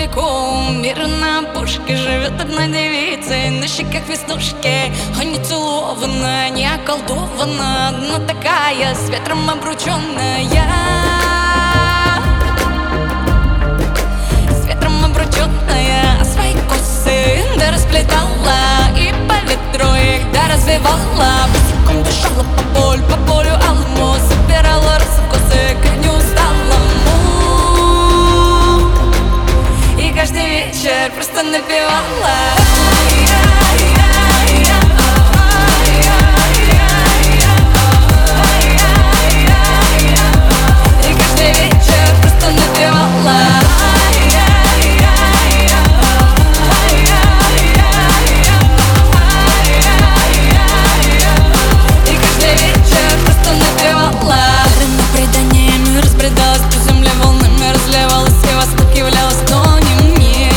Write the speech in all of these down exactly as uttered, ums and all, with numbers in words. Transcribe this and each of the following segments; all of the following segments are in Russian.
далеко, мир на пушке. Живет одна девица, и на щеках веснушки. А не целована, не околдована, но такая, с ветром обрученная. С ветром обрученная, свои косы да расплетала, и по ветру их да развивала. Босиком дышала по полю, по полю алому, собирала росы в косы к неусталому. И каждый вечер просто напевала. И каждый вечер просто напевала. И каждый вечер просто напевала. Время преданиями разбредалась по земле, волнами разливалась, и во снах являлась, но не мне,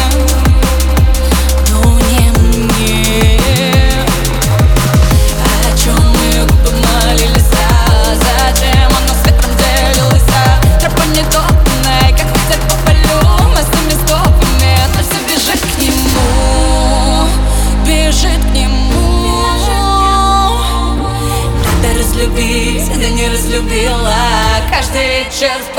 но не мне. О чем ее губы молились, а зачем она с ветром делилась? А тропа недобранная, как ветер по полю, мы с ними стопами, но все бежит к нему, бежит к нему. Надо разлюбить, да не разлюбила. Каждый вечер